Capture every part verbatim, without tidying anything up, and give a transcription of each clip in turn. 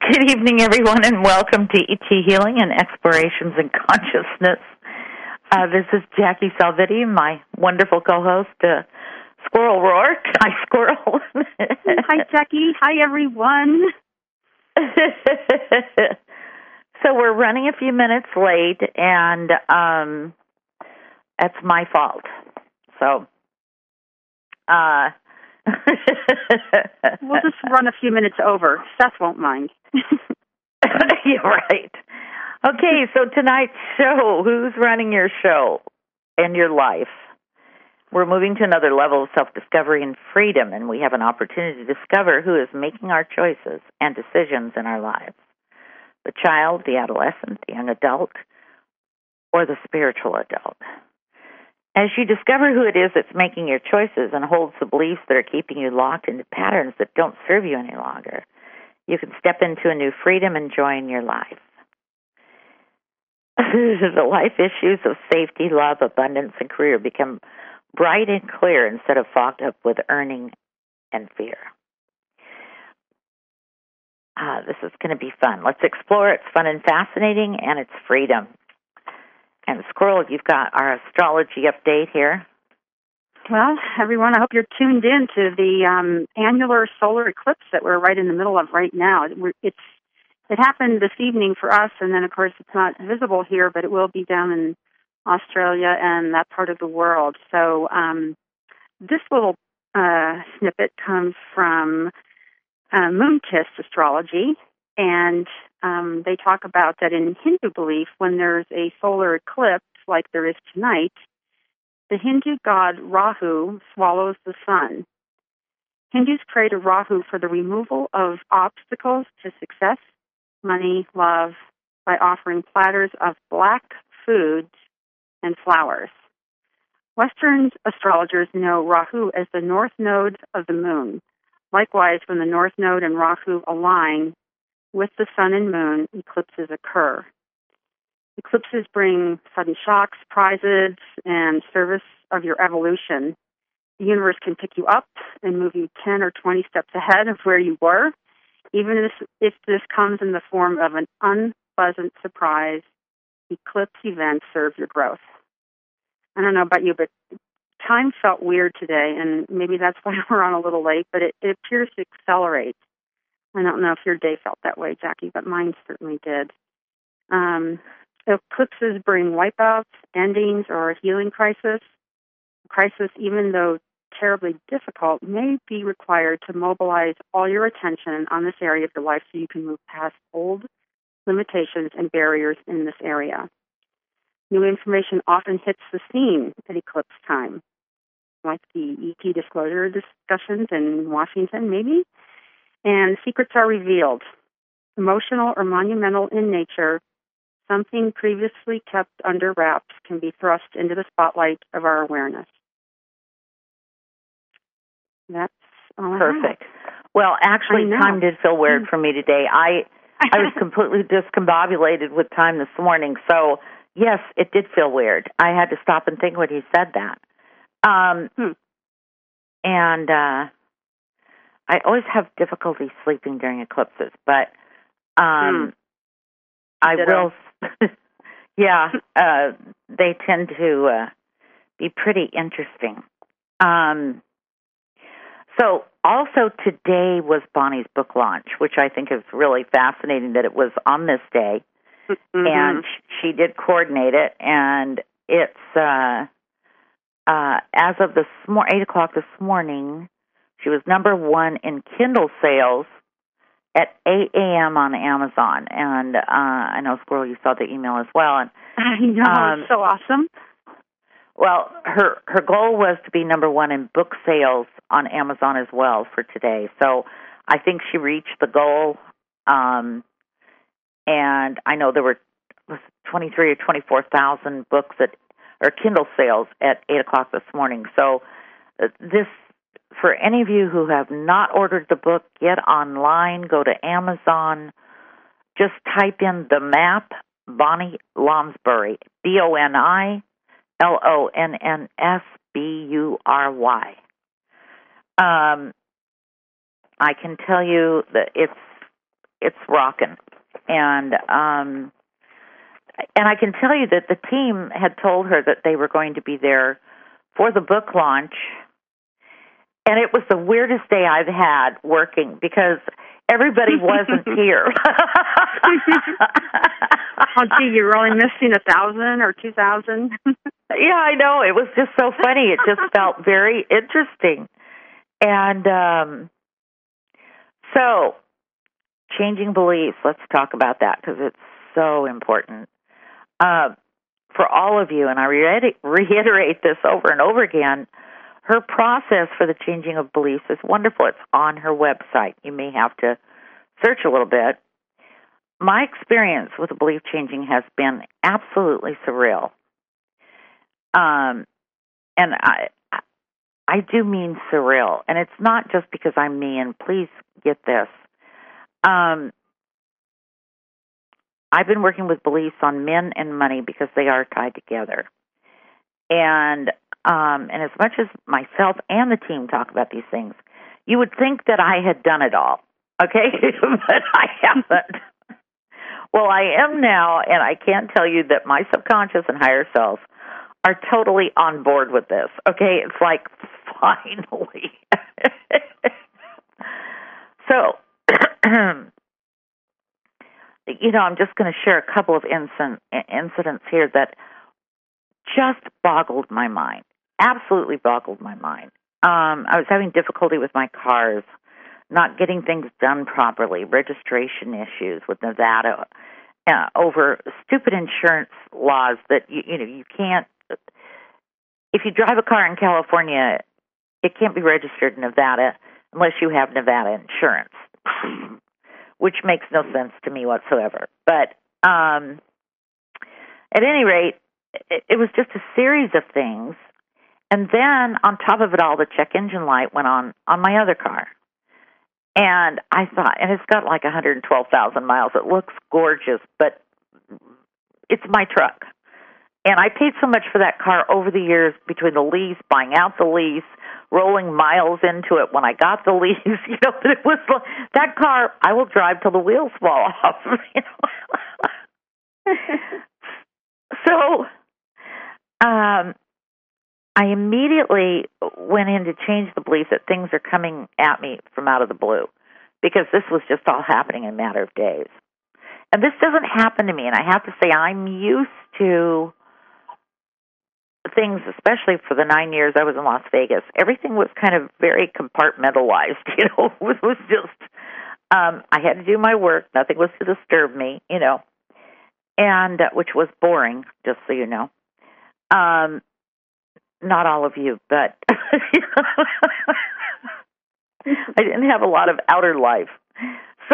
Good evening, everyone, and welcome to E T Healing and Explorations in Consciousness. Uh, this is Jackie Salvetti, my wonderful co-host, uh, Squirrel Rourke. Hi, Squirrel. Hi, Jackie. Hi, everyone. So we're running a few minutes late, and um, that's my fault. So, uh... we'll just run a few minutes over. Seth won't mind. You're right. Okay, so tonight's show, who's running your show and your life? We're moving to another level of self-discovery and freedom, and we have an opportunity to discover who is making our choices and decisions in our lives. The child, the adolescent, the young adult, or the spiritual adult. As you discover who it is that's making your choices and holds the beliefs that are keeping you locked into patterns that don't serve you any longer, you can step into a new freedom and joy in your life. The life issues of safety, love, abundance, and career become bright and clear instead of fogged up with earning and fear. Ah, this is going to be fun. Let's explore. It's fun and fascinating, and it's freedom. And Squirrel, you've got our astrology update here. Well, everyone, I hope you're tuned in to the um, annular solar eclipse that we're right in the middle of right now. It's It happened this evening for us, and then, of course, it's not visible here, but it will be down in Australia and that part of the world. So um, this little uh, snippet comes from uh, Moon Kiss Astrology, and um, they talk about that in Hindu belief, when there's a solar eclipse like there is tonight, the Hindu god Rahu swallows the sun. Hindus pray to Rahu for the removal of obstacles to success, money, love, by offering platters of black foods and flowers. Western astrologers know Rahu as the north node of the moon. Likewise, when the north node and Rahu align with the sun and moon, eclipses occur. Eclipses bring sudden shocks, prizes, and service of your evolution. The universe can pick you up and move you ten or twenty steps ahead of where you were, even if, if this comes in the form of an unpleasant surprise. Eclipse events serve your growth. I don't know about you, but time felt weird today, and maybe that's why we're on a little late, but it, it appears to accelerate. I don't know if your day felt that way, Jackie, but mine certainly did. Um, eclipses bring wipeouts, endings, or a healing crisis. A crisis, even though terribly difficult, may be required to mobilize all your attention on this area of your life so you can move past old limitations and barriers in this area. New information often hits the scene at eclipse time, like the E T disclosure discussions in Washington, maybe, and secrets are revealed. Emotional or monumental in nature, something previously kept under wraps can be thrust into the spotlight of our awareness. That's all I Perfect. have. Well, actually, time did feel weird for me today. I I was completely discombobulated with time this morning, so yes, it did feel weird. I had to stop and think when he said that. Um, hmm. And uh, I always have difficulty sleeping during eclipses, but um, hmm. I will. yeah, uh, they tend to uh, be pretty interesting. Um, so also today was Bonnie's book launch, which I think is really fascinating that it was on this day. Mm-hmm. And she did coordinate it, and it's uh, uh, as of this mor- eight o'clock this morning, she was number one in Kindle sales at eight a.m. on Amazon. And uh, I know, Squirrel, you saw the email as well. And I know, um, it's so awesome. Well, her her goal was to be number one in book sales on Amazon as well for today. So I think she reached the goal. Um, and I know there were twenty-three or twenty-four thousand books at or Kindle sales at eight o'clock this morning. So uh, this, for any of you who have not ordered the book, get online, go to Amazon, just type in The Map, Bonnie Lonsbury, B O N I L O N N S B U R Y. Um, I can tell you that it's it's rocking. And um, and I can tell you that the team had told her that they were going to be there for the book launch. And it was the weirdest day I've had working because everybody wasn't here. Oh, gee, you're only missing a thousand or two thousand. Yeah, I know. It was just so funny. It just felt very interesting. And um, so, changing beliefs, let's talk about that because it's so important. Uh, for all of you, and I re- reiterate this over and over again, her process for the changing of beliefs is wonderful. It's on her website. You may have to search a little bit. My experience with the belief changing has been absolutely surreal. Um, and I, I do mean surreal. And it's not just because I'm me, and please get this. Um, I've been working with beliefs on men and money because they are tied together. And um, and as much as myself and the team talk about these things, you would think that I had done it all, okay? But I haven't. Well, I am now, and I can tell you that my subconscious and higher selves are totally on board with this, okay? It's like, finally. So, you know, I'm just going to share a couple of incident, incidents here that just boggled my mind, absolutely boggled my mind. Um, I was having difficulty with my cars, not getting things done properly, registration issues with Nevada, uh, over stupid insurance laws that, you, you know, you can't, if you drive a car in California, it can't be registered in Nevada unless you have Nevada insurance, which makes no sense to me whatsoever. But um, at any rate, it, it was just a series of things. And then on top of it all, the check engine light went on on my other car. And I thought, and it's got like one hundred twelve thousand miles. It looks gorgeous, but it's my truck. And I paid so much for that car over the years between the lease, buying out the lease, rolling miles into it when I got the lease. You know, it was that car I will drive till the wheels fall off. You know? So um, I immediately went in to change the belief that things are coming at me from out of the blue, because this was just all happening in a matter of days. And this doesn't happen to me, and I have to say I'm used to things, especially for the nine years I was in Las Vegas. Everything was kind of very compartmentalized, you know. It was just, um, I had to do my work. Nothing was to disturb me, you know, and uh, which was boring, just so you know. Um, not all of you, but I didn't have a lot of outer life. So,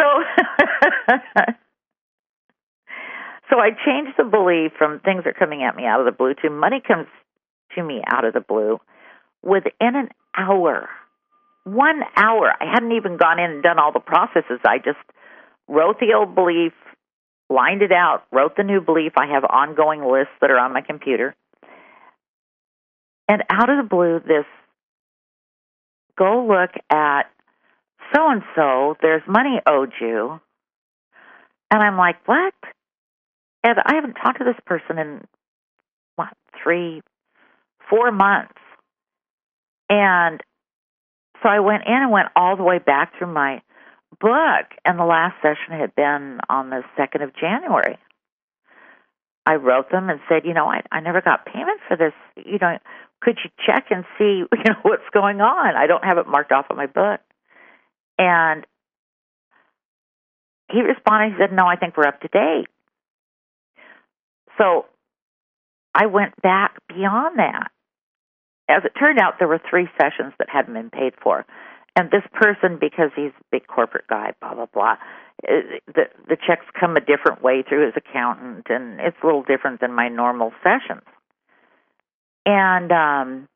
so I changed the belief from things are coming at me out of the blue to money comes to me out of the blue within an hour. One hour. I hadn't even gone in and done all the processes. I just wrote the old belief, lined it out, wrote the new belief. I have ongoing lists that are on my computer. And out of the blue, this, go look at so-and-so, there's money owed you. And I'm like, what? And I haven't talked to this person in, what, three, four months. And so I went in and went all the way back through my book, and the last session had been on the second of January. I wrote them and said, you know, I, I never got payment for this. You know, could you check and see, you know, what's going on? I don't have it marked off on my book. And he responded, he said, no, I think we're up to date. So I went back beyond that. As it turned out, there were three sessions that hadn't been paid for. And this person, because he's a big corporate guy, blah, blah, blah, the, the checks come a different way through his accountant, and it's a little different than my normal sessions. And um,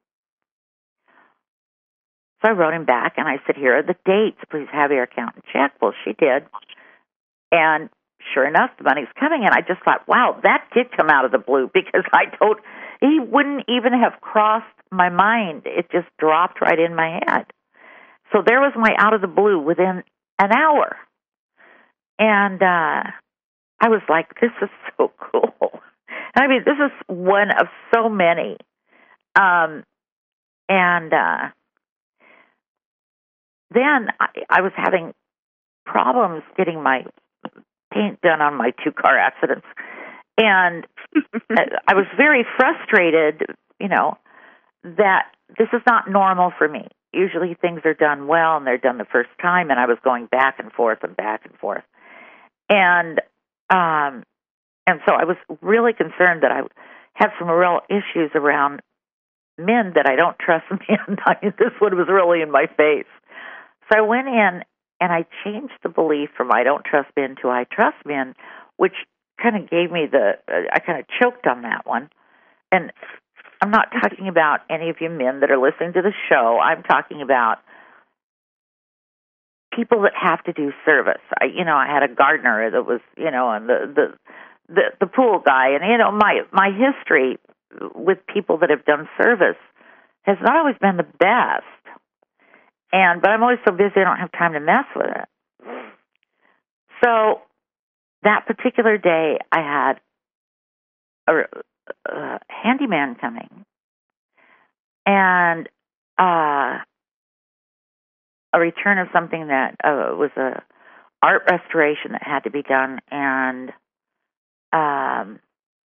so I wrote him back, and I said, here are the dates. Please have your accountant check. Well, she did. And sure enough, the money's coming. And I just thought, wow, that did come out of the blue, because I told, he wouldn't even have crossed my mind. It just dropped right in my head. So there was my out of the blue within an hour. And uh, I was like, this is so cool. And I mean, this is one of so many. Um, and uh, then I, I was having problems getting my paint done on my two car accidents. And I was very frustrated, you know, that this is not normal for me. Usually things are done well and they're done the first time, and I was going back and forth and back and forth. And um, and so I was really concerned that I had some real issues around men, that I don't trust men. I mean, this one was really in my face. So I went in and I changed the belief from I don't trust men to I trust men, which kind of gave me the, uh, I kind of choked on that one. And I'm not talking about any of you men that are listening to the show. I'm talking about people that have to do service. I, you know, I had a gardener that was, you know, and the, the, the, the pool guy. And, you know, my, my history with people that have done service has not always been the best. And, but I'm always so busy I don't have time to mess with it. So that particular day I had a, a handyman coming, and uh, a return of something that uh, was a art restoration that had to be done, and um,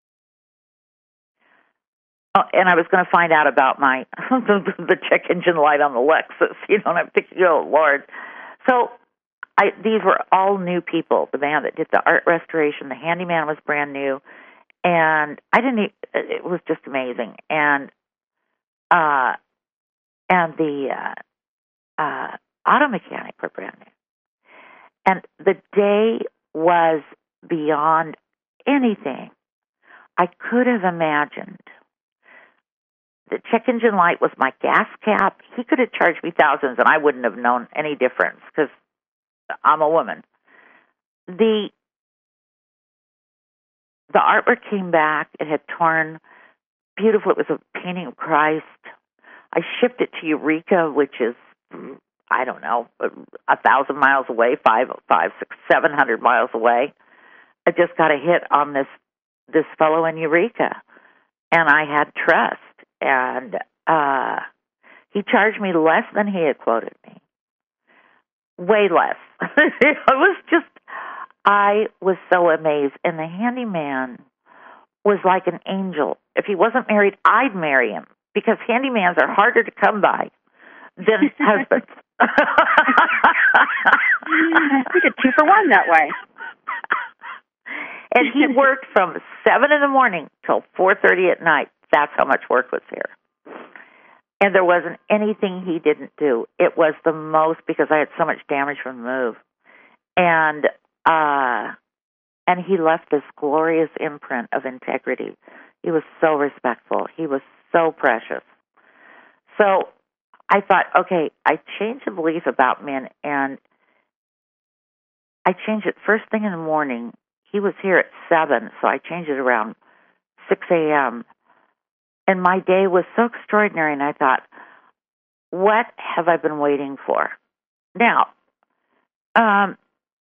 oh, and I was going to find out about my the check engine light on the Lexus, you know, and I'm thinking, oh Lord. So I, these were all new people. The man that did the art restoration, the handyman was brand new, and I didn't. Even, it was just amazing, and uh, and the uh, uh, auto mechanic were brand new, and the day was beyond anything I could have imagined. The check engine light was my gas cap. He could have charged me thousands, and I wouldn't have known any difference because I'm a woman. The the artwork came back. It had torn beautiful. It was a painting of Christ. I shipped it to Eureka, which is, I don't know, a thousand miles away, five, five, six, seven hundred miles away. I just got a hit on this this fellow in Eureka, and I had trust. And uh, he charged me less than he had quoted me. Way less. It was just, I was so amazed. And the handyman was like an angel. If he wasn't married, I'd marry him, because handymans are harder to come by than husbands. You get two for one that way. And he worked from seven in the morning till four thirty at night. That's how much work was here. And there wasn't anything he didn't do. It was the most, because I had so much damage from the move. And uh, and he left this glorious imprint of integrity. He was so respectful. He was so precious. So I thought, okay, I changed the belief about men, and I changed it first thing in the morning. He was here at seven, so I changed it around six a.m., and my day was so extraordinary, and I thought, what have I been waiting for? Now, um,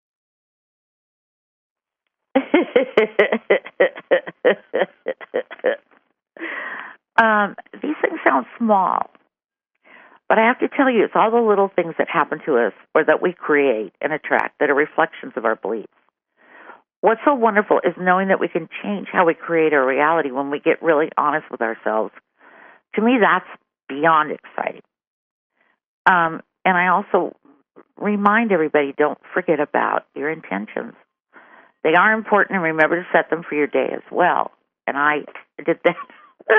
um, these things sound small, but I have to tell you, it's all the little things that happen to us or that we create and attract that are reflections of our beliefs. What's so wonderful is knowing that we can change how we create our reality when we get really honest with ourselves. To me, that's beyond exciting. Um, and I also remind everybody, don't forget about your intentions. They are important, and remember to set them for your day as well. And I did that.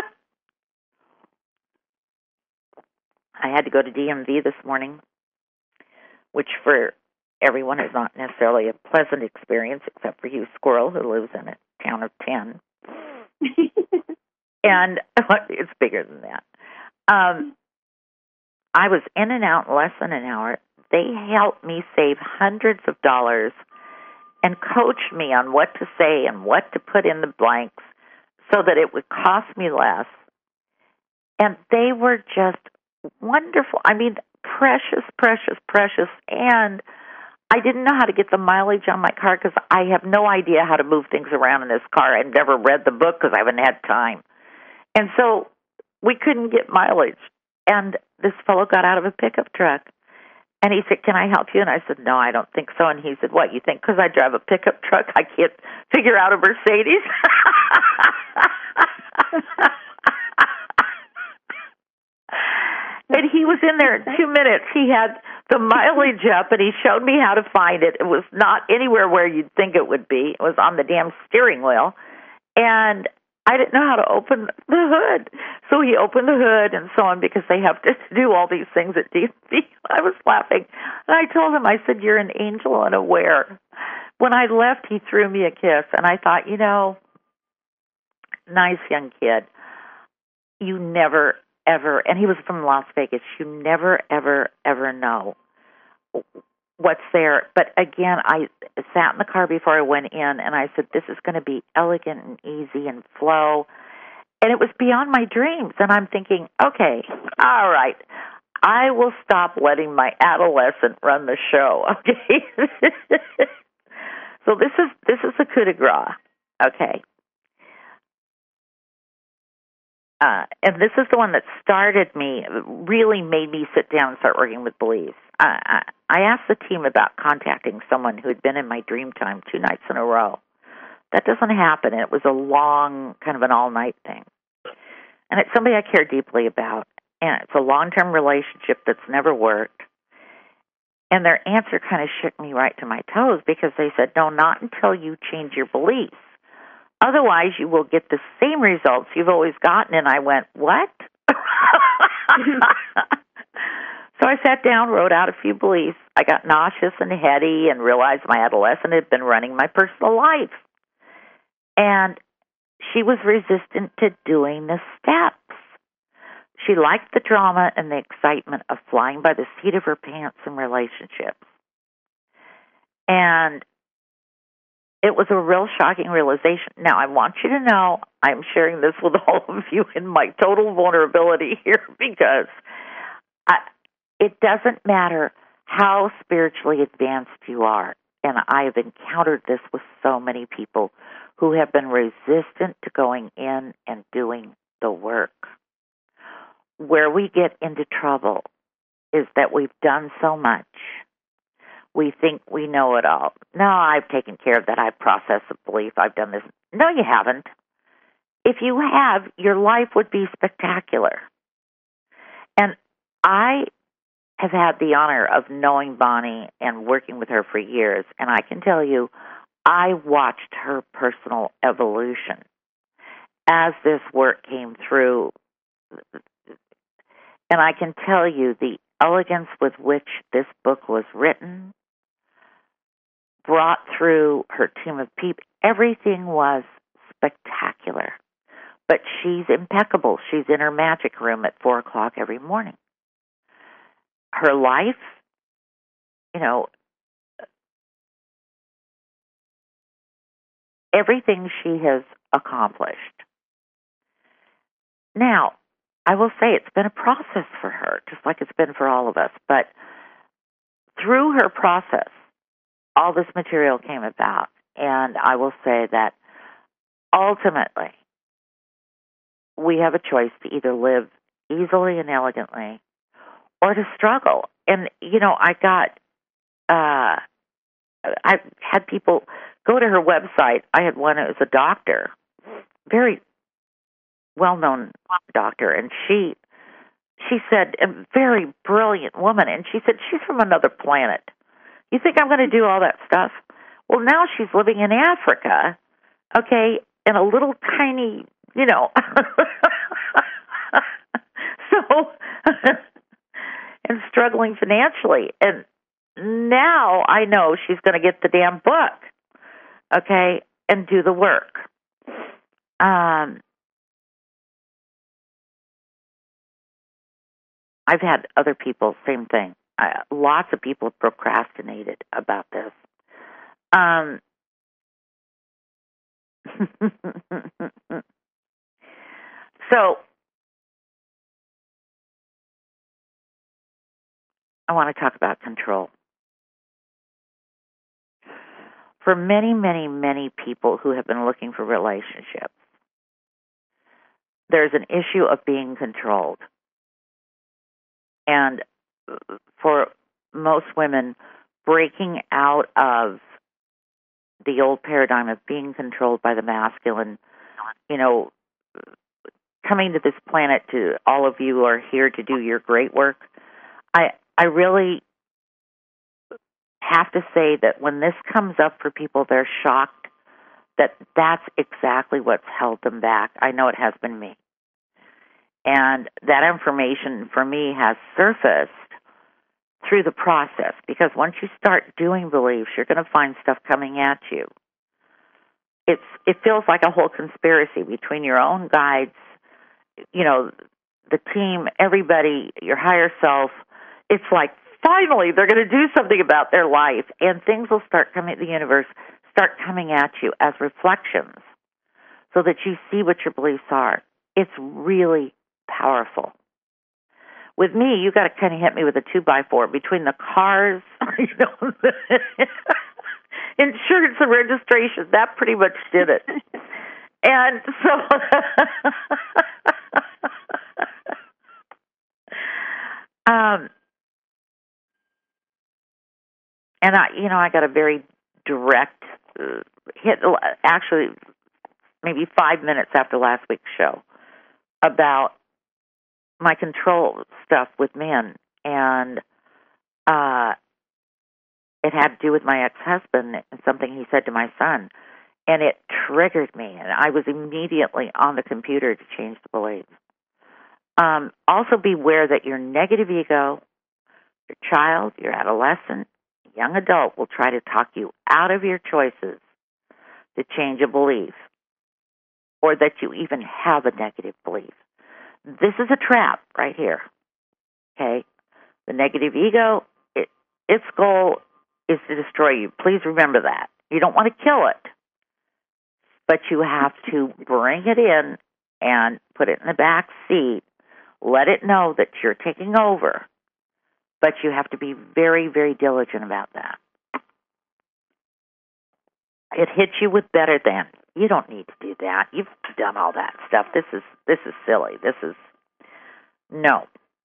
I had to go to D M V this morning, which for everyone is not necessarily a pleasant experience, except for you, Squirrel, who lives in a town of ten. And it's bigger than that. Um, I was in and out in less than an hour. They helped me save hundreds of dollars and coached me on what to say and what to put in the blanks so that it would cost me less. And they were just wonderful. I mean, precious, precious, precious. And I didn't know how to get the mileage on my car because I have no idea how to move things around in this car. I've never read the book because I haven't had time. And so we couldn't get mileage. And this fellow got out of a pickup truck. And he said, can I help you? And I said, no, I don't think so. And he said, what, you think because I drive a pickup truck I can't figure out a Mercedes? And he was in there in two minutes. He had the mileage up, and he showed me how to find it. It was not anywhere where you'd think it would be. It was on the damn steering wheel. And I didn't know how to open the hood. So he opened the hood and so on because they have to do all these things at D M V. I was laughing. And I told him, I said, you're an angel unaware. When I left, he threw me a kiss. And I thought, you know, nice young kid. You never, ever, and he was from Las Vegas, you never, ever, ever know what's there. But again, I sat in the car before I went in, and I said, this is going to be elegant and easy and flow. And it was beyond my dreams. And I'm thinking, okay, all right, I will stop letting my adolescent run the show, okay? So this is this is the coup de grace, okay? Uh, and this is the one that started me, really made me sit down and start working with beliefs. Uh, I, I asked the team about contacting someone who had been in my dream time two nights in a row. That doesn't happen. It was a long, kind of an all-night thing. And it's somebody I care deeply about. And it's a long-term relationship that's never worked. And their answer kind of shook me right to my toes because they said, no, not until you change your beliefs. Otherwise, you will get the same results you've always gotten. And I went, what? So I sat down, wrote out a few beliefs. I got nauseous and heady and realized my adolescent had been running my personal life. And she was resistant to doing the steps. She liked the drama and the excitement of flying by the seat of her pants in relationships. And it was a real shocking realization. Now, I want you to know I'm sharing this with all of you in my total vulnerability here because I, it doesn't matter how spiritually advanced you are. And I have encountered this with so many people who have been resistant to going in and doing the work. Where we get into trouble is that we've done so much. We think we know it all. No, I've taken care of that. I've processed the belief. I've done this. No, you haven't. If you have, your life would be spectacular. And I have had the honor of knowing Bonnie and working with her for years, and I can tell you, I watched her personal evolution as this work came through. And I can tell you the elegance with which this book was written, brought through her team of people. Everything was spectacular. But she's impeccable. She's in her magic room at four o'clock every morning. Her life, you know, everything she has accomplished. Now, I will say it's been a process for her, just like it's been for all of us. But through her process, all this material came about. And I will say that ultimately, we have a choice to either live easily and elegantly or to struggle. And, you know, I got, uh, I had people go to her website. I had one that was a doctor, very well-known doctor, and she she said, a very brilliant woman, and she said, she's from another planet. You think I'm going to do all that stuff? Well, now she's living in Africa, okay, in a little tiny, you know, so, and struggling financially. And now I know she's going to get the damn book, okay, and do the work. Um, I've had other people, same thing. Uh, lots of people have procrastinated about this. Um, so, I want to talk about control. for many, many, many people who have been looking for relationships, there's an issue of being controlled. And for most women, breaking out of the old paradigm of being controlled by the masculine, you know, coming to this planet, to all of you who are here to do your great work, I I really have to say that when this comes up for people, they're shocked that that's exactly what's held them back. I know it has been me. And that information for me has surfaced through the process, because once you start doing beliefs, you're going to find stuff coming at you. It's it feels like a whole conspiracy between your own guides, you know, the team, everybody, your higher self. It's like finally they're going to do something about their life, and things will start coming, the universe start coming at you as reflections so that you see what your beliefs are. It's really powerful. With me, you got to kind of hit me with a two by four between the cars, you know, insurance and registration. That pretty much did it. And so, um, and I, you know, I got a very direct uh, hit. Actually, maybe five minutes after last week's show, about my control stuff with men, and uh, it had to do with my ex-husband and something he said to my son, and it triggered me, and I was immediately on the computer to change the beliefs. Um, also beware that your negative ego, your child, your adolescent, young adult will try to talk you out of your choices to change a belief, or that you even have a negative belief. This is a trap right here, okay? The negative ego, it, its goal is to destroy you. Please remember that. You don't want to kill it, but you have to bring it in and put it in the back seat. Let it know that you're taking over, but you have to be very, very diligent about that. It hits you with better than. You don't need to do that. You've done all that stuff. This is this is silly. This is no.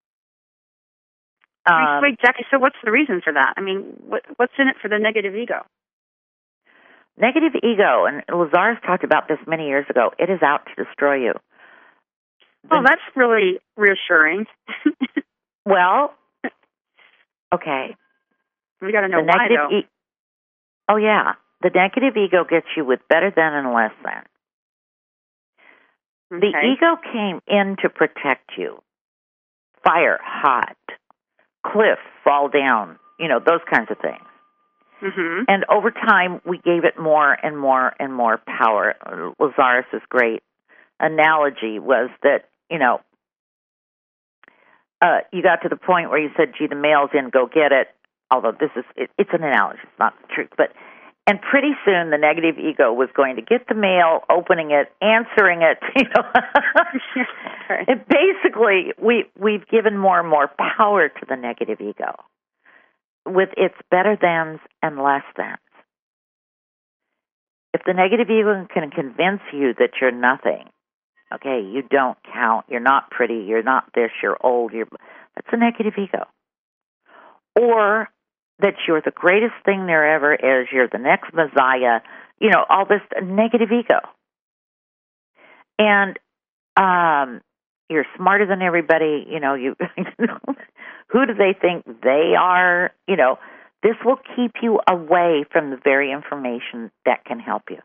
Um, Wait, Jackie. So, what's the reason for that? I mean, what what's in it for the negative ego? Negative ego, and Lazarus talked about this many years ago. It is out to destroy you. Well, the, that's really reassuring. Well, okay. We got to know the why, negative though. E- oh yeah. The negative ego gets you with better than and less than. Okay. The ego came in to protect you. Fire, hot, cliff, fall down, you know, those kinds of things. Mm-hmm. And over time, we gave it more and more and more power. Lazarus' great analogy was that, you know, uh, you got to the point where you said, gee, the mail's in, go get it. Although this is, it, it's an analogy, it's not the truth. But And pretty soon, the negative ego was going to get the mail, opening it, answering it. You know, okay. And basically, we we've given more and more power to the negative ego with its better thans and less thans. If the negative ego can convince you that you're nothing, okay, you don't count, you're not pretty, you're not this, you're old, you're that's a negative ego, or that you're the greatest thing there ever is, you're the next Messiah, you know, all this negative ego. And um, you're smarter than everybody, you know, you who do they think they are? You know, this will keep you away from the very information that can help you.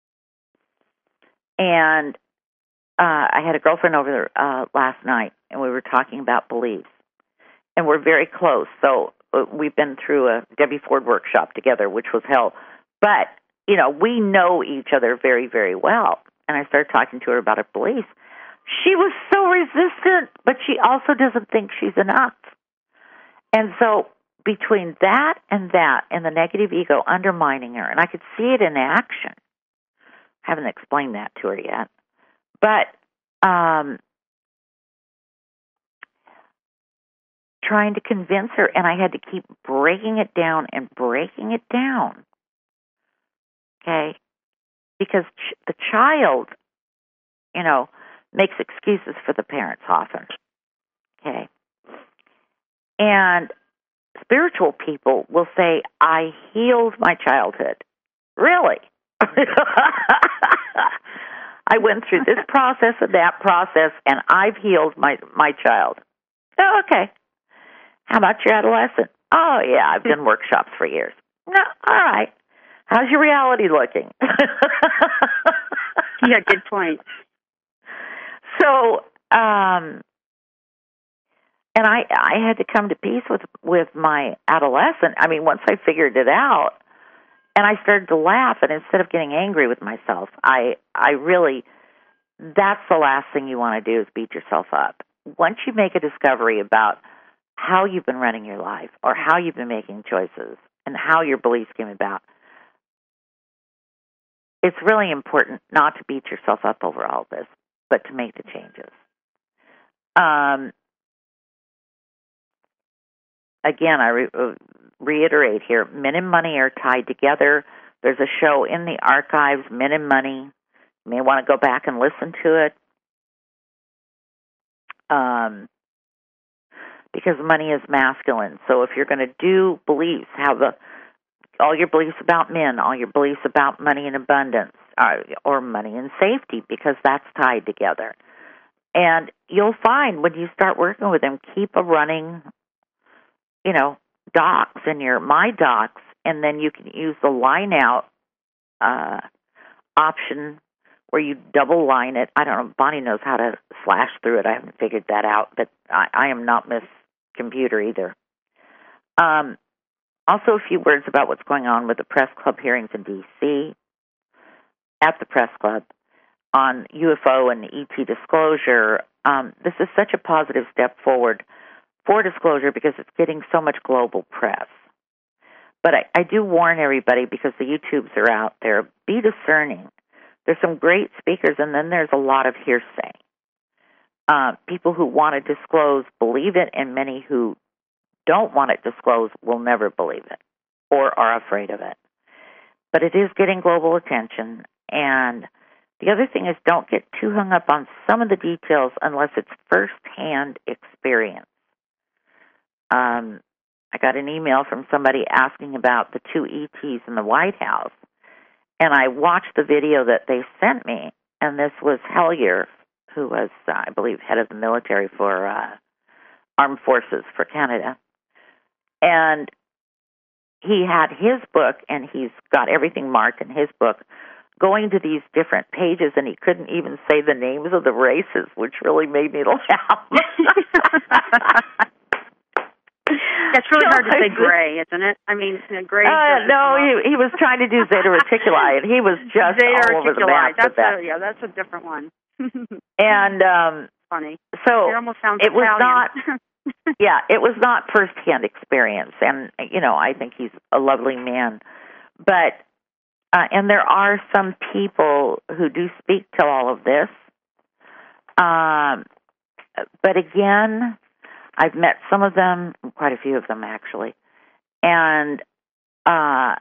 And uh, I had a girlfriend over uh, last night, and we were talking about beliefs. And we're very close, so we've been through a Debbie Ford workshop together, which was hell. But, you know, we know each other very, very well. And I started talking to her about her beliefs. She was so resistant, but she also doesn't think she's enough. And so between that and that and the negative ego undermining her, and I could see it in action. I haven't explained that to her yet. But um, trying to convince her, and I had to keep breaking it down and breaking it down okay? Because ch- the child, you know, makes excuses for the parents often, okay? And spiritual people will say, I healed my childhood. Really? I went through this process and that process, and I've healed my, my child. Oh, okay. How about your adolescent? Oh, yeah, I've done workshops for years. No, all right. How's your reality looking? Yeah, good point. So, um, and I, I had to come to peace with, with my adolescent. I mean, once I figured it out, and I started to laugh, and instead of getting angry with myself, I, I really, that's the last thing you want to do is beat yourself up. Once you make a discovery about how you've been running your life or how you've been making choices and how your beliefs came about, it's really important not to beat yourself up over all this, but to make the changes. Um, again, I re- uh, reiterate here, Men and Money are tied together. There's a show in the archives, Men and Money. You may want to go back and listen to it. Um, because money is masculine. So if you're going to do beliefs, have the, all your beliefs about men, all your beliefs about money and abundance, uh, or money and safety, because that's tied together. And you'll find when you start working with them, keep a running, you know, docs in your My Docs, and then you can use the line out uh, option where you double line it. I don't know, Bonnie knows how to slash through it. I haven't figured that out, but I, I am not Miss Computer either. Um, also, a few words about what's going on with the Press Club hearings in D C at the Press Club on U F O and E T disclosure. Um, this is such a positive step forward for disclosure because it's getting so much global press. But I, I do warn everybody, because the YouTubes are out there, be discerning. There's some great speakers, and then there's a lot of hearsay. Uh, people who want to disclose believe it, and many who don't want it disclosed will never believe it or are afraid of it. But it is getting global attention. And the other thing is, don't get too hung up on some of the details unless it's first-hand experience. Um, I got an email from somebody asking about the two E Ts in the White House, and I watched the video that they sent me, and this was Hellier, who was, uh, I believe, head of the military for uh, Armed Forces for Canada. And he had his book, and he's got everything marked in his book, going to these different pages, and he couldn't even say the names of the races, which really made me laugh. That's really hard to say gray, isn't it? I mean, gray. Uh, no, he, he was trying to do Zeta Reticuli, and he was just Zeta all over the map that's with that. A, yeah, that's a different one. And um, funny. So it almost sounds it was Italian. not. Yeah, it was not firsthand experience, and you know, I think he's a lovely man. But uh, and there are some people who do speak to all of this. Um, but again, I've met some of them, quite a few of them actually, and uh,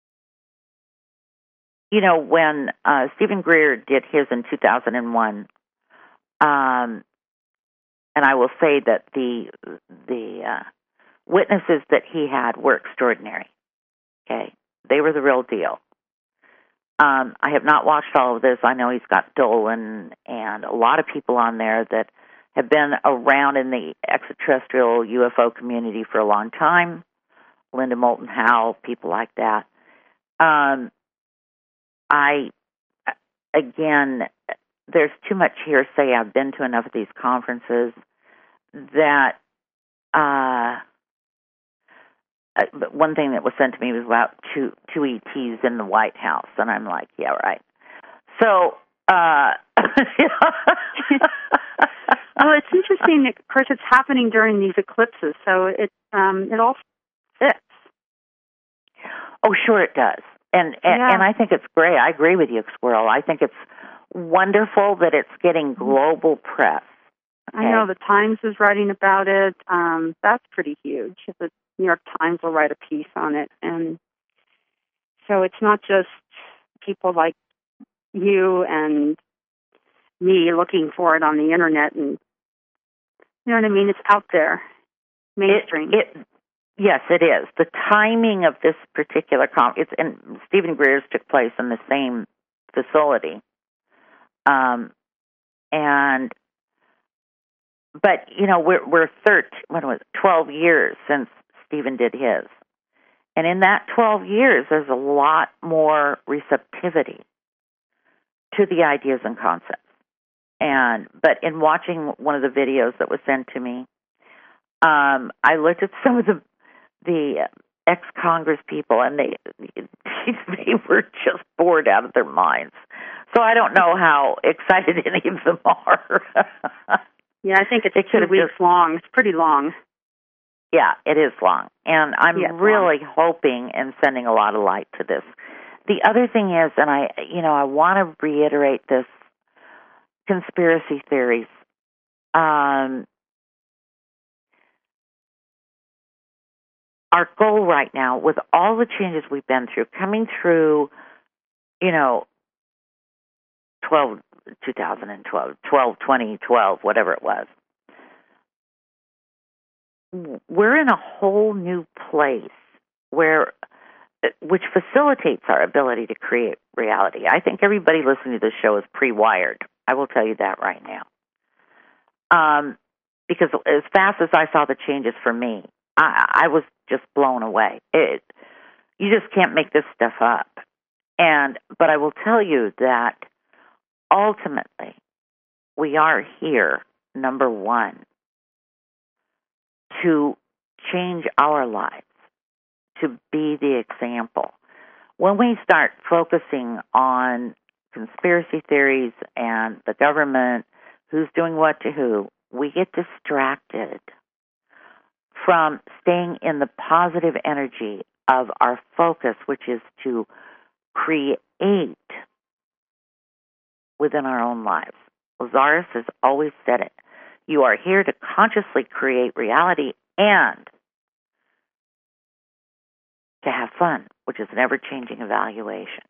you know, when uh, Stephen Greer did his in two thousand one, um, and I will say that the the uh, witnesses that he had were extraordinary. Okay, they were the real deal. Um, I have not watched all of this. I know he's got Dolan and a lot of people on there that have been around in the extraterrestrial U F O community for a long time. Linda Moulton Howe, people like that. Um, I, again, there's too much hearsay. I've been to enough of these conferences that uh, but one thing that was sent to me was about two two E Ts in the White House, and I'm like, yeah, right. So, uh, oh, it's interesting. Of course, it's happening during these eclipses, so it um, it all fits. Oh, sure it does, and and, yeah. and I think it's great. I agree with you, Squirrel. I think it's wonderful that it's getting global press. Okay? I know the Times is writing about it. Um, that's pretty huge. The New York Times will write a piece on it, and so it's not just people like you and me looking for it on the internet, and you know what I mean? It's out there, mainstream. It, it, yes, it is. The timing of this particular conference, and Stephen Greer's took place in the same facility. Um, and, but, you know, we're, we're thirteen, what was it, twelve years since Stephen did his. And in that twelve years, there's a lot more receptivity to the ideas and concepts. And, but in watching one of the videos that was sent to me, um, I looked at some of the, the ex-Congress people, and they, they were just bored out of their minds. So I don't know how excited any of them are. Yeah, I think it's it two weeks just, long. It's pretty long. Yeah, it is long. And I'm yeah, really long. hoping and sending a lot of light to this. The other thing is, and I, you know, I want to reiterate this, conspiracy theories. Um, our goal right now, with all the changes we've been through, coming through, you know, twelve, two thousand twelve, twelve, twenty twelve, whatever it was, we're in a whole new place where, which facilitates our ability to create reality. I think everybody listening to this show is pre-wired. I will tell you that right now. Um, because as fast as I saw the changes for me, I, I was just blown away. It, you just can't make this stuff up. And, but I will tell you that ultimately we are here, number one, to change our lives, to be the example. When we start focusing on conspiracy theories and the government, who's doing what to who, we get distracted from staying in the positive energy of our focus, which is to create within our own lives. Lazarus has always said it. You are here to consciously create reality and to have fun, which is an ever-changing evaluation.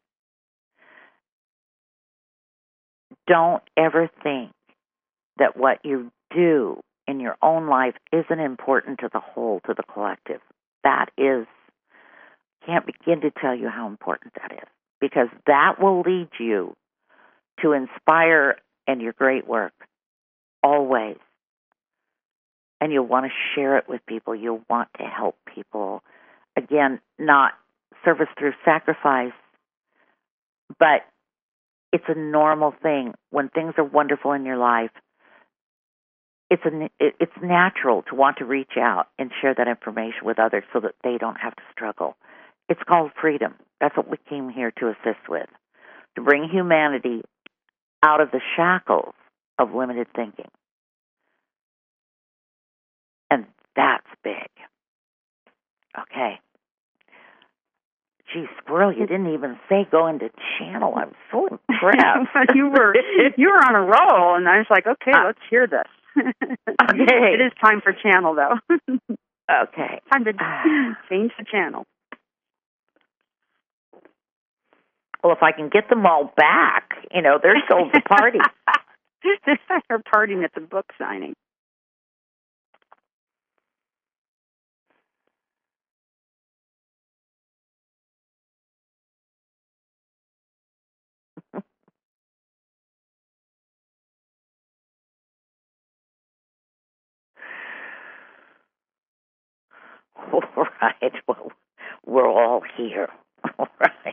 Don't ever think that what you do in your own life isn't important to the whole, to the collective. That is, can't begin to tell you how important that is, because that will lead you to inspire and your great work always. And you'll want to share it with people. You'll want to help people. Again, not service through sacrifice, but it's a normal thing. When things are wonderful in your life, it's a, it's natural to want to reach out and share that information with others so that they don't have to struggle. It's called freedom. That's what we came here to assist with, to bring humanity out of the shackles of limited thinking. And that's big. Okay. Gee, Squirrel, you didn't even say go into channel. I'm so impressed. you were you were on a roll, and I was like, okay, uh, let's hear this. Okay. It is time for channel, though. Okay. Time to change the channel. Well, if I can get them all back, you know, they're sold to party. They're partying at the book signing. All right. Well, we're all here. All right.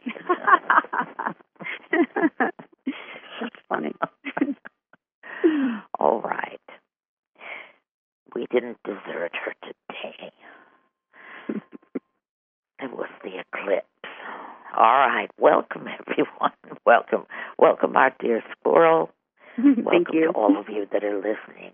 That's funny. All right. We didn't desert her today. It was the eclipse. All right. Welcome, everyone. Welcome. Welcome, our dear Squirrel. Thank Welcome you. to all of you that are listening.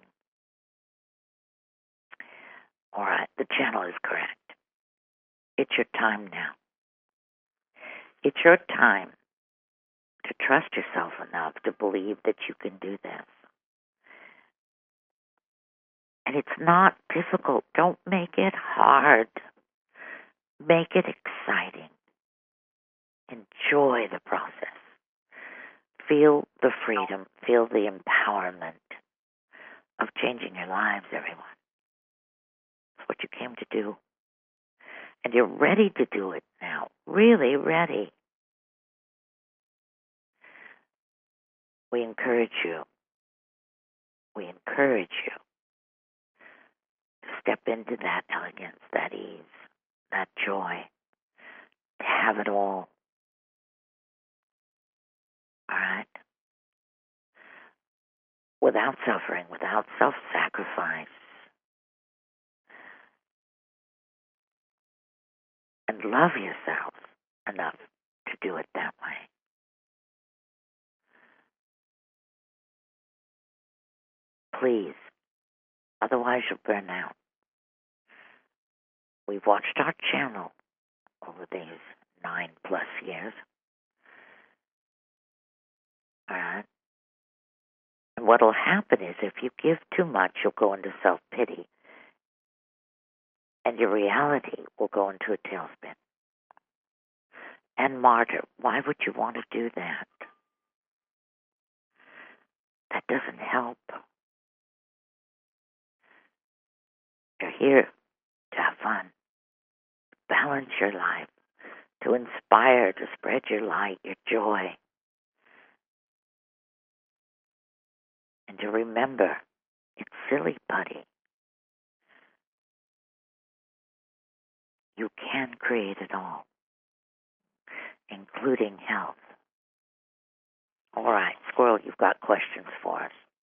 All right. The channel is correct. It's your time now. It's your time to trust yourself enough to believe that you can do this. And it's not difficult. Don't make it hard. Make it exciting. Enjoy the process. feel the freedom, feel the empowerment of changing your lives, everyone. It's what you came to do. And you're ready to do it now, really ready. We encourage you. We encourage you to step into that elegance, that ease, that joy, to have it all. All right? Without suffering, without self-sacrifice. And love yourself enough to do it that way. Please. Otherwise you'll burn out. We've watched our channel over these nine plus years. All right? And what will happen is if you give too much, you'll go into self-pity. And your reality will go into a tailspin. And martyr, why would you want to do that? That doesn't help. You're here to have fun, balance your life, to inspire, to spread your light, your joy. And to remember, it's silly putty. You can create it all, including health. All right, Squirrel, you've got questions for us.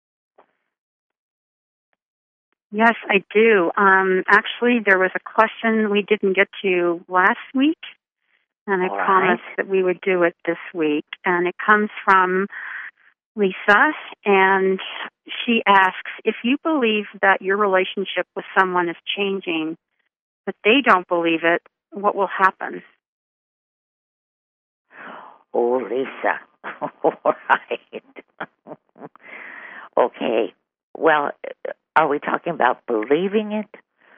Yes, I do. Um, actually, there was a question we didn't get to last week, and I All right. promised that we would do it this week. And it comes from Lisa, and she asks, if you believe that your relationship with someone is changing, but they don't believe it, what will happen? Oh, Lisa. All right. Okay. Well, are we talking about believing it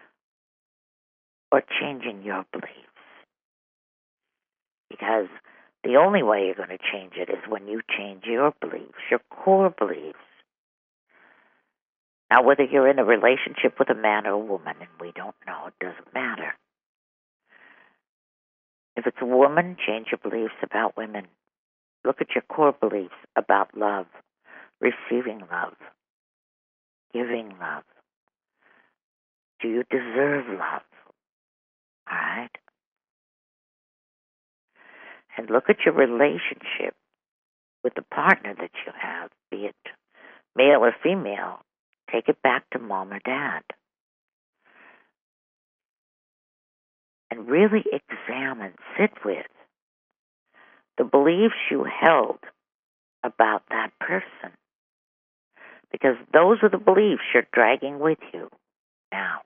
or changing your beliefs? Because the only way you're going to change it is when you change your beliefs, your core beliefs. Now, whether you're in a relationship with a man or a woman, and we don't know, it doesn't matter. If it's a woman, change your beliefs about women. Look at your core beliefs about love, receiving love, giving love. Do you deserve love? All right? And look at your relationship with the partner that you have, be it male or female. Take it back to mom or dad. And really examine, sit with the beliefs you held about that person. Because those are the beliefs you're dragging with you now.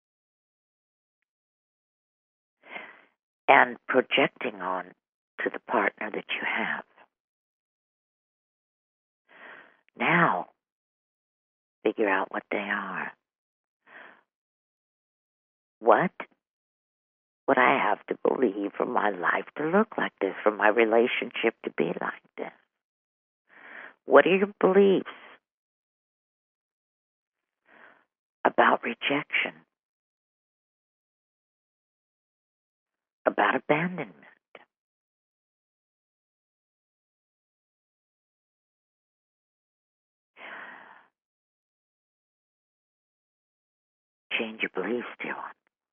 And projecting on to the partner that you have. Now, figure out what they are. What would I have to believe for my life to look like this, for my relationship to be like this? What are your beliefs about rejection, about abandonment? Change your beliefs, dear one.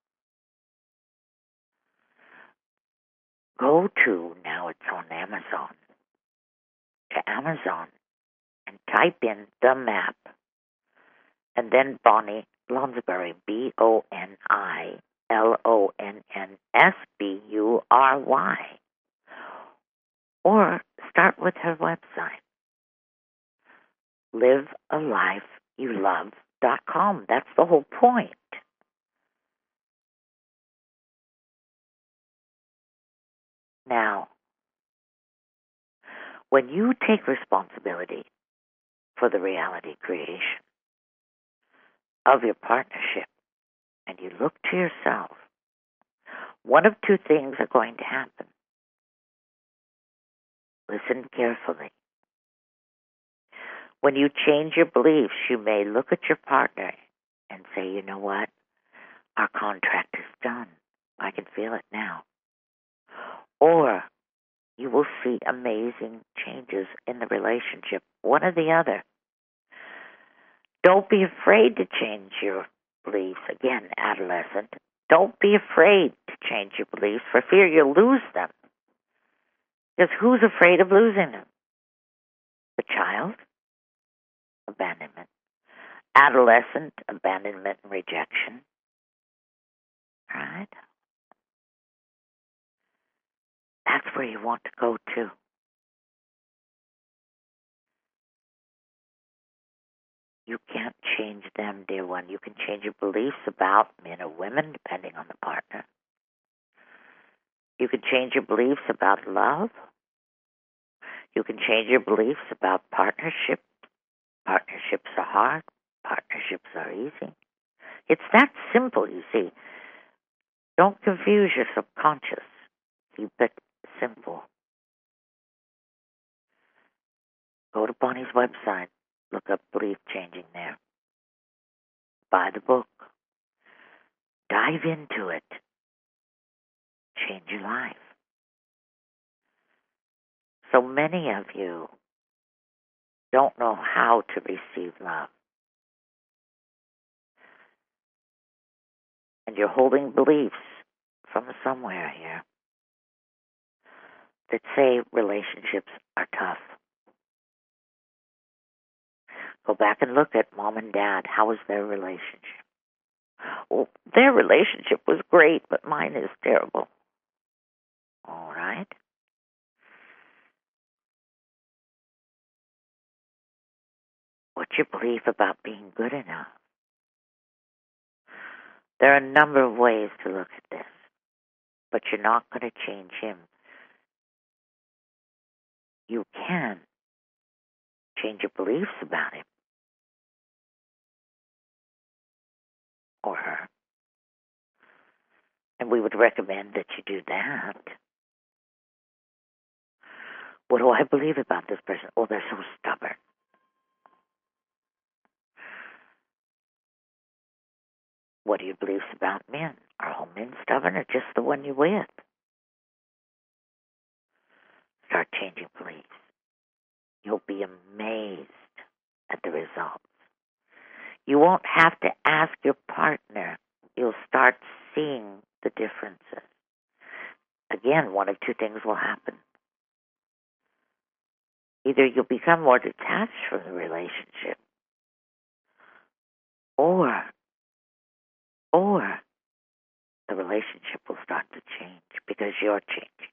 Go to, now it's on Amazon, to Amazon and type in the map and then Bonnie Lonsbury, B O N I L O N N S B U R Y. Or start with her website, live a life you love dot com. That's the whole point. Now, when you take responsibility for the reality creation of your partnership and you look to yourself, one of two things are going to happen. Listen carefully. When you change your beliefs, you may look at your partner and say, you know what? Our contract is done. I can feel it now. Or you will see amazing changes in the relationship, one or the other. Don't be afraid to change your beliefs. Again, adolescent, don't be afraid to change your beliefs for fear you'll lose them. Because who's afraid of losing them? The child? Abandonment. Adolescent, abandonment and rejection. Right? That's where you want to go to. You can't change them, dear one. You can change your beliefs about men or women, depending on the partner. You can change your beliefs about love. You can change your beliefs about partnership. Partnerships are hard. Partnerships are easy. It's that simple, you see. Don't confuse your subconscious. Keep it simple. Go to Bonnie's website. Look up Belief Changing there. Buy the book. Dive into it. Change your life. So many of you don't know how to receive love. And you're holding beliefs from somewhere here that say relationships are tough. Go back and look at mom and dad. How was their relationship? Well, their relationship was great, but mine is terrible. All right? What's your belief about being good enough? There are a number of ways to look at this, but you're not going to change him. You can change your beliefs about him or her. And we would recommend that you do that. What do I believe about this person? Oh, they're so stubborn. What are your beliefs about men? Are all men stubborn or just the one you're with? Start changing beliefs. You'll be amazed at the results. You won't have to ask your partner. You'll start seeing the differences. Again, one of two things will happen. Either you'll become more detached from the relationship, or, or the relationship will start to change because you're changing.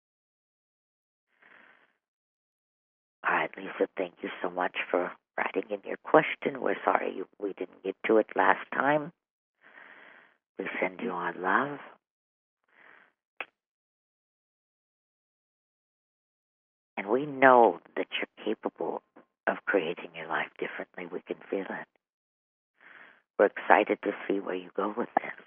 All right, Lisa, thank you so much for writing in your question. We're sorry you, we didn't get to it last time. We send you our love. And we know that you're capable of creating your life differently. We can feel it. We're excited to see where you go with this.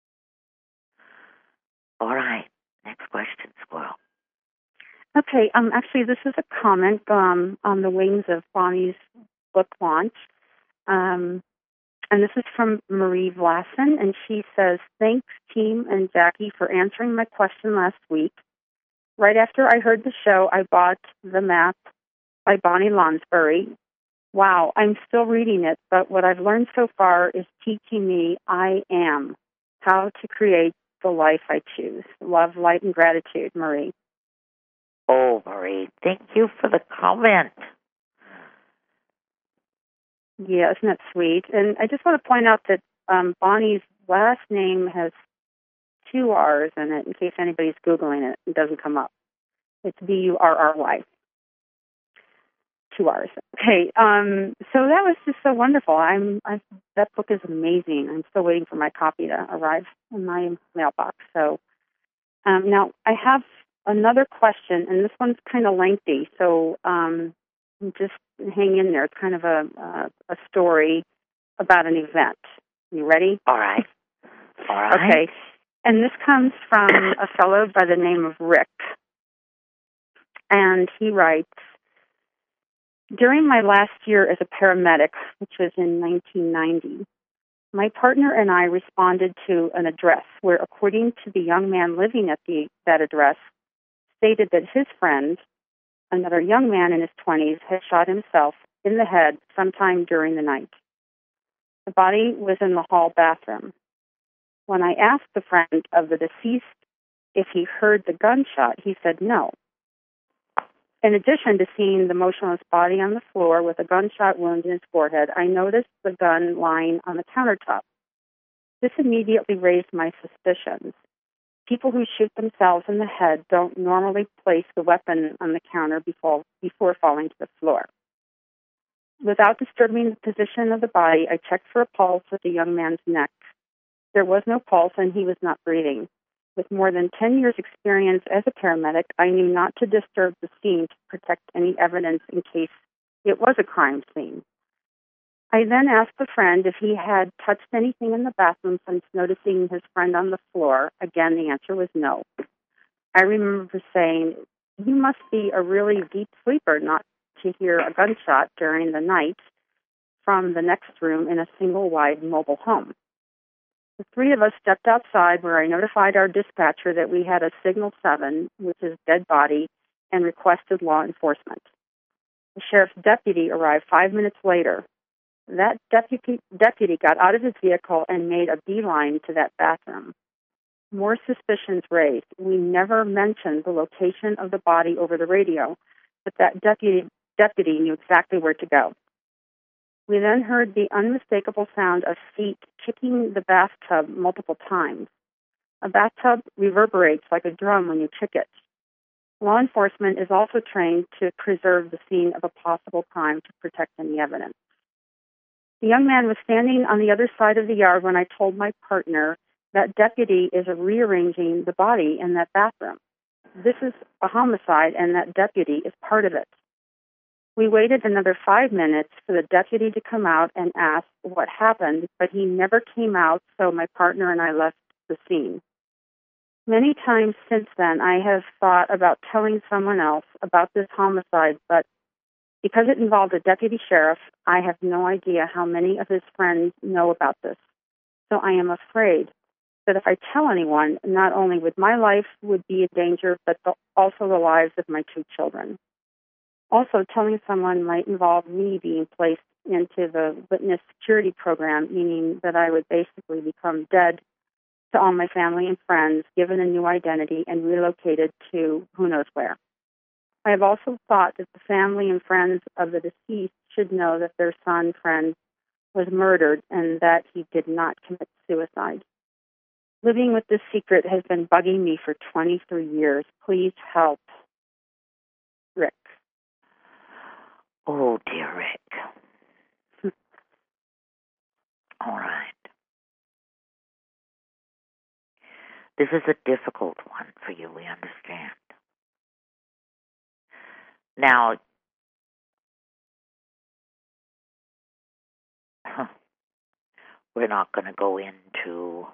All right, next question, Squirrel. Okay, um, actually, this is a comment um, on the wings of Bonnie's book launch. Um, and this is from Marie Vlassen, and she says, thanks, team and Jackie, for answering my question last week. Right after I heard the show, I bought The Map by Bonnie Lonsbury. Wow, I'm still reading it, but what I've learned so far is teaching me I am, how to create the life I choose. Love, light, and gratitude, Marie. Oh, Marie, thank you for the comment. Yeah, isn't that sweet? And I just want to point out that um, Bonnie's last name has two R's in it, in case anybody's Googling it. It doesn't come up. It's B U R R Y. Two R's. Okay, um, so that was just so wonderful. I'm I, that book is amazing. I'm still waiting for my copy to arrive in my mailbox. So um, now I have another question, and this one's kind of lengthy. So um, just hang in there. It's kind of a uh, a story about an event. You ready? All right. All right. Okay. And this comes from a fellow by the name of Rick. And he writes, During my last year as a paramedic, which was in nineteen ninety, my partner and I responded to an address where, according to the young man living at the, that address, stated that his friend, another young man in his twenties, had shot himself in the head sometime during the night. The body was in the hall bathroom. When I asked the friend of the deceased if he heard the gunshot, he said no. In addition to seeing the motionless body on the floor with a gunshot wound in his forehead, I noticed the gun lying on the countertop. This immediately raised my suspicions. People who shoot themselves in the head don't normally place the weapon on the counter before, before falling to the floor. Without disturbing the position of the body, I checked for a pulse at the young man's neck. There was no pulse, and he was not breathing. With more than ten years' experience as a paramedic, I knew not to disturb the scene to protect any evidence in case it was a crime scene. I then asked the friend if he had touched anything in the bathroom since noticing his friend on the floor. Again, the answer was no. I remember saying, "You must be a really deep sleeper not to hear a gunshot during the night from the next room in a single-wide mobile home." The three of us stepped outside, where I notified our dispatcher that we had a Signal seven, which is dead body, and requested law enforcement. The sheriff's deputy arrived five minutes later. That deputy, deputy got out of his vehicle and made a beeline to that bathroom. More suspicions raised. We never mentioned the location of the body over the radio, but that deputy, deputy knew exactly where to go. We then heard the unmistakable sound of feet kicking the bathtub multiple times. A bathtub reverberates like a drum when you kick it. Law enforcement is also trained to preserve the scene of a possible crime to protect any evidence. The young man was standing on the other side of the yard when I told my partner that deputy is rearranging the body in that bathroom. This is a homicide, and that deputy is part of it. We waited another five minutes for the deputy to come out and ask what happened, but he never came out, so my partner and I left the scene. Many times since then, I have thought about telling someone else about this homicide, but because it involved a deputy sheriff, I have no idea how many of his friends know about this. So I am afraid that if I tell anyone, not only would my life would be in danger, but the, also the lives of my two children. Also, telling someone might involve me being placed into the witness security program, meaning that I would basically become dead to all my family and friends, given a new identity, and relocated to who knows where. I have also thought that the family and friends of the deceased should know that their son, friend, was murdered and that he did not commit suicide. Living with this secret has been bugging me for twenty-three years. Please help. Rick. Oh, dear Rick. All right. This is a difficult one for you, we understand. Now, we're not going to go into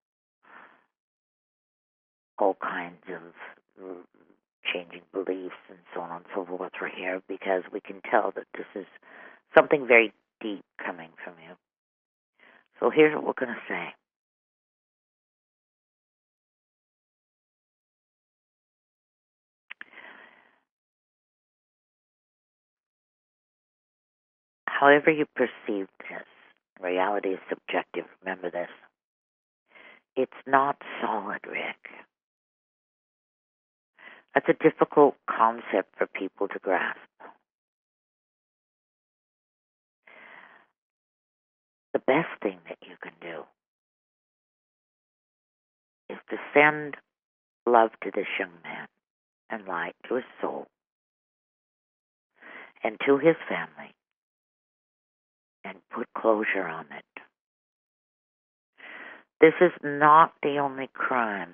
all kinds of changing beliefs and so on and so forth right here, because we can tell that this is something very deep coming from you. So here's what we're going to say. However you perceive this, reality is subjective. Remember this. It's not solid, Rick. That's a difficult concept for people to grasp. The best thing that you can do is to send love to this young man and light to his soul and to his family and put closure on it. This is not the only crime.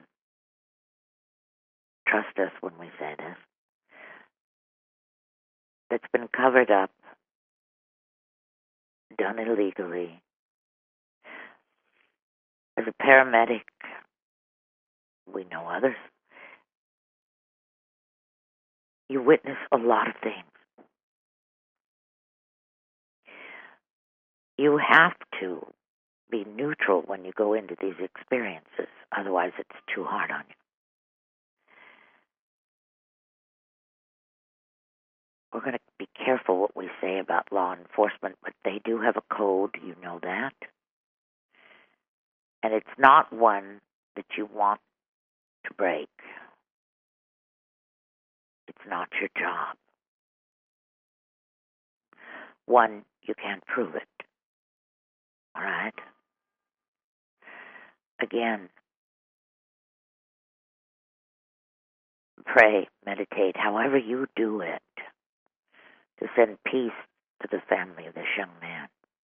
Trust us when we say this. That's been covered up, done illegally. As a paramedic, we know others. You witness a lot of things. you have to be neutral when you go into these experiences. Otherwise, it's too hard on you. We're going to be careful what we say about law enforcement, but they do have a code. You know that. And it's not one that you want to break. It's not your job. One, you can't prove it. All right? Again, pray, meditate, however you do it, to send peace to the family of this young man.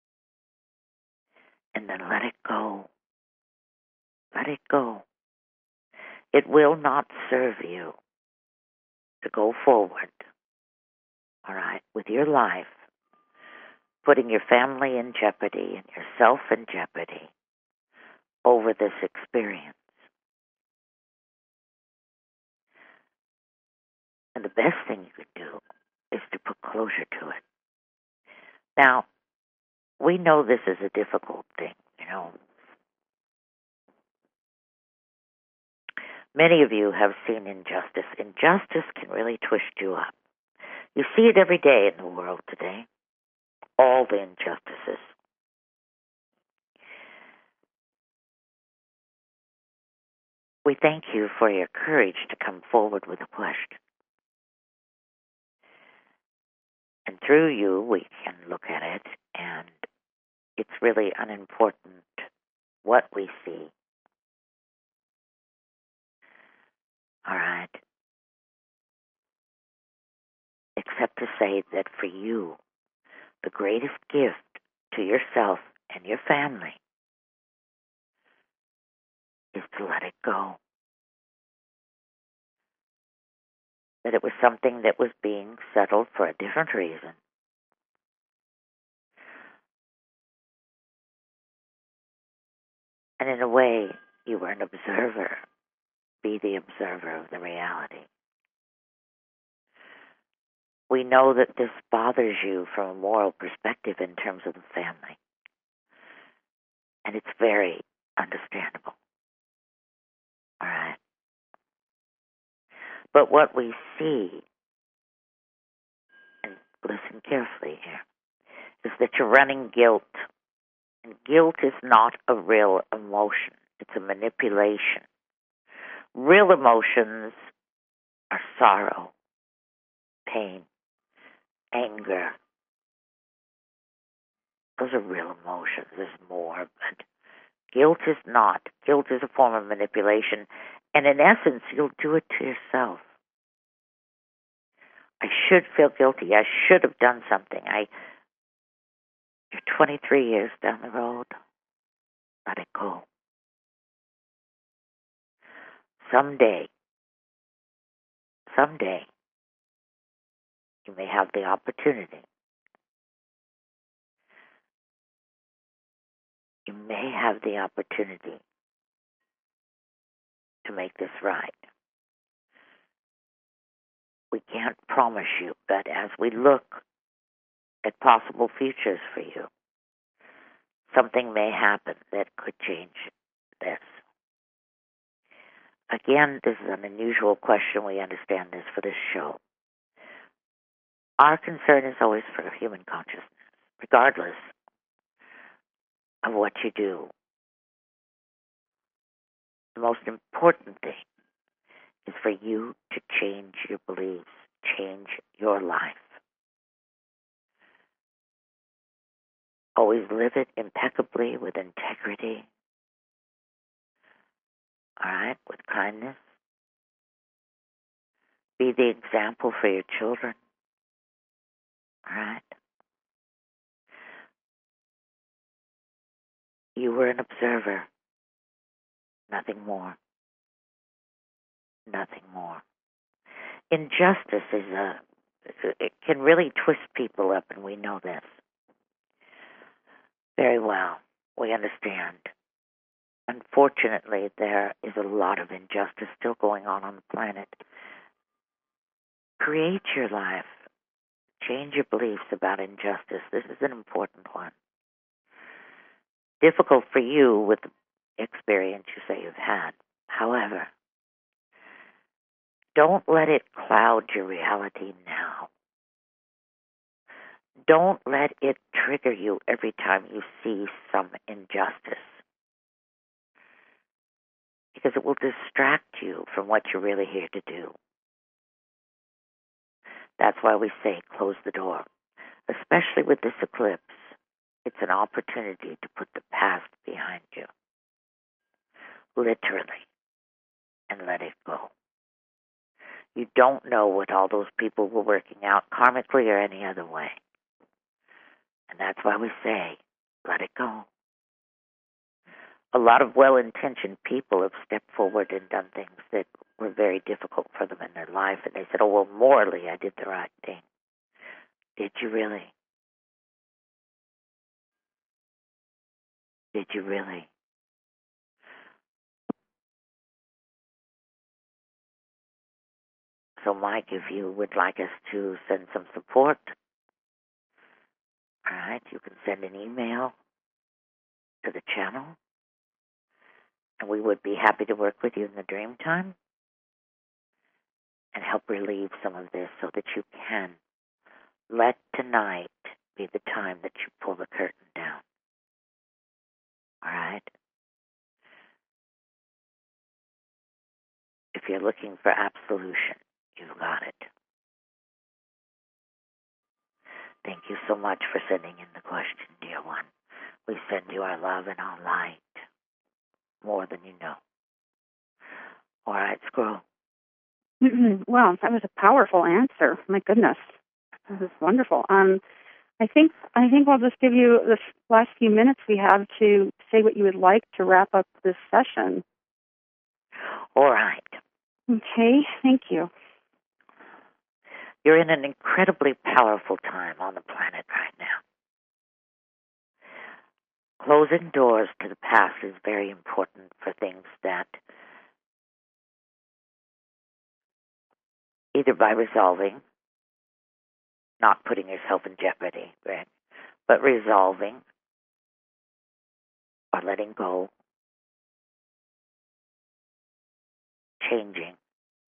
And then let it go. Let it go. It will not serve you to go forward, all right, with your life, putting your family in jeopardy and yourself in jeopardy over this experience. And the best thing you could do is to put closure to it. Now, we know this is a difficult thing, you know. Many of you have seen injustice. Injustice can really twist you up. You see it every day in the world today. All the injustices. We thank you for your courage to come forward with a question. And through you, we can look at it, and it's really unimportant what we see. All right? Except to say that for you, the greatest gift to yourself and your family is to let it go. That it was something that was being settled for a different reason. And in a way, you were an observer. Be the observer of the reality. We know that this bothers you from a moral perspective in terms of the family. And it's very understandable. All right? But what we see, and listen carefully here, is that you're running guilt. And guilt is not a real emotion. It's a manipulation. Real emotions are sorrow, pain, anger. Those are real emotions. There's more, but guilt is not. Guilt is a form of manipulation. And in essence, you'll do it to yourself. I should feel guilty. I should have done something. I, you're twenty-three years down the road. Let it go. Someday, someday, you may have the opportunity. You may have the opportunity to make this right. We can't promise you, but as we look at possible futures for you, something may happen that could change this. Again, this is an unusual question. We understand this for this show. Our concern is always for human consciousness, regardless of what you do. The most important thing is for you to change your beliefs, change your life. Always live it impeccably with integrity. All right, with kindness. Be the example for your children. All right. You were an observer. Nothing more. Nothing more. Injustice is a, it can really twist people up, and we know this. Very well. We understand. Unfortunately, there is a lot of injustice still going on on the planet. Create your life. Change your beliefs about injustice. This is an important one. difficult for you with the experience you say you've had. However, don't let it cloud your reality now. Don't let it trigger you every time you see some injustice, because it will distract you from what you're really here to do. That's why we say close the door, especially with this eclipse. It's an opportunity to put the past behind you, literally, and let it go. You don't know what all those people were working out karmically or any other way. And that's why we say, let it go. A lot of well-intentioned people have stepped forward and done things that were very difficult for them in their life, and they said, oh, well, morally, I did the right thing. Did you really? Did you really? So, Mike, if you would like us to send some support, all right, you can send an email to the channel, and we would be happy to work with you in the dream time and help relieve some of this so that you can let tonight be the time that you pull the curtain down. All right? If you're looking for absolution, you've got it. Thank you so much for sending in the question, dear one. We send you our love and our light, more than you know. All right, Squirrel. Well, that was a powerful answer. My goodness, this is wonderful. Um, I think I think I'll just give you the last few minutes we have to say what you would like to wrap up this session. All right. Okay, thank you. You're in an incredibly powerful time on the planet right now. Closing doors to the past is very important for things that, either by resolving, not putting yourself in jeopardy, right? But resolving or letting go, changing.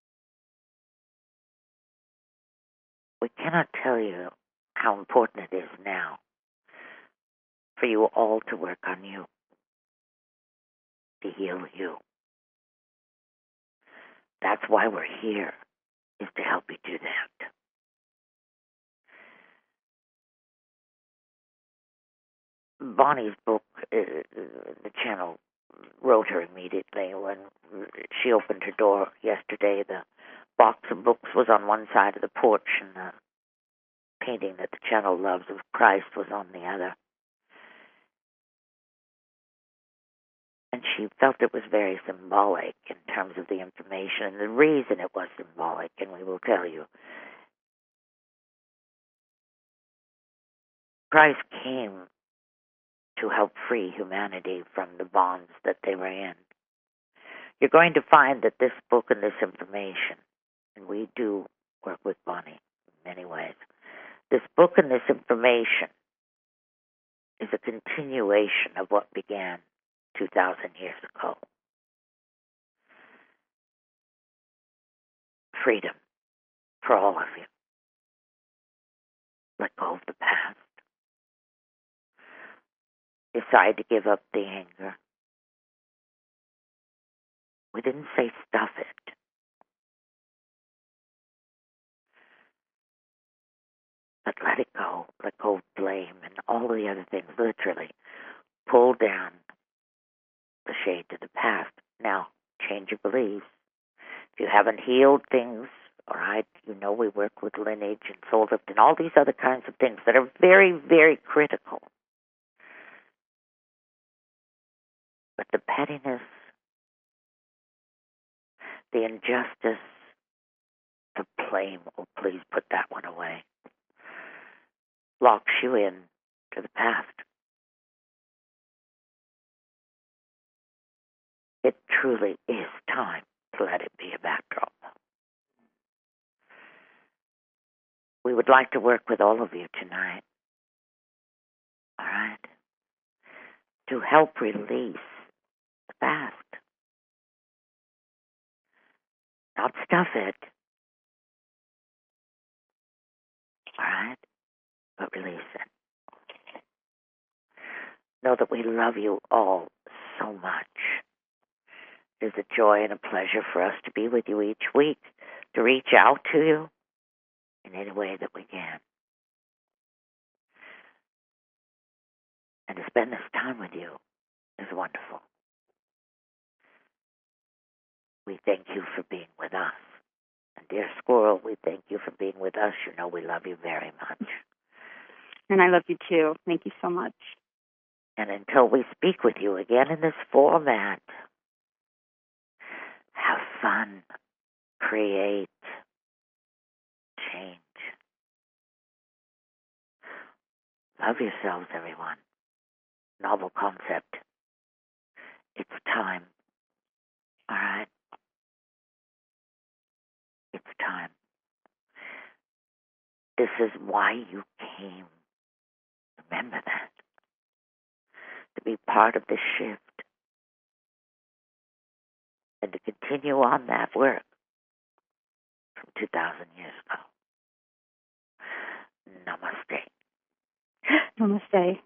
We cannot tell you how important it is now for you all to work on you, to heal you. That's why we're here, is to help you do that. Bonnie's book, uh, the channel wrote her immediately when she opened her door yesterday. The box of books was on one side of the porch, and the painting that the channel loves of Christ was on the other. And she felt it was very symbolic in terms of the information, and the reason it was symbolic, and we will tell you. Christ came to help free humanity from the bonds that they were in. You're going to find that this book and this information, and we do work with Bonnie in many ways, this book and this information is a continuation of what began two thousand years ago. Freedom for all of you. Let go of the past. Decide to give up the anger. We didn't say stuff it. But let it go. Let go of blame and all the other things. Literally, pull down the shade to the past. Now, change your beliefs. If you haven't healed things, all right, you know we work with lineage and soul lift and all these other kinds of things that are very, very critical. But the pettiness, the injustice, the blame, oh, please put that one away. Locks you in to the past. It truly is time to let it be a backdrop. We would like to work with all of you tonight. All right? to help release the past. Not stuff it. All right? But release it. Know that we love you all so much. It is a joy and a pleasure for us to be with you each week, to reach out to you in any way that we can. And to spend this time with you is wonderful. We thank you for being with us. And dear Squirrel, we thank you for being with us. You know we love you very much. And I love you too. Thank you so much. And until we speak with you again in this format, have fun, create, change. Love yourselves, everyone. Novel concept. It's time. All right? It's time. This is why you came. Remember that. To be part of the shift. And to continue on that work from two thousand years ago. Namaste. Namaste.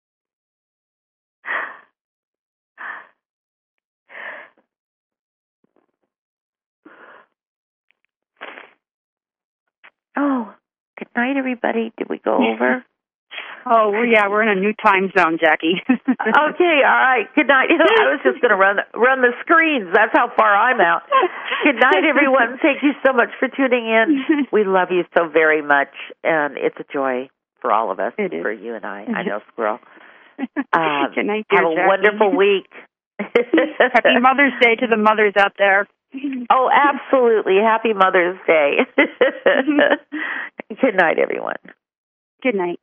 Oh, good night, everybody. Did we go over? Oh, well, yeah, we're in a new time zone, Jackie. Okay, all right. Good night. I was just going to run the, run the screens. That's how far I'm out. Good night, everyone. Thank you so much for tuning in. We love you so very much, and it's a joy for all of us, it is. for you and I. I know, Squirrel. Um, Good night, dear have a Jackie. wonderful week. Happy Mother's Day to the mothers out there. Oh, absolutely. Happy Mother's Day. Good night, everyone. Good night.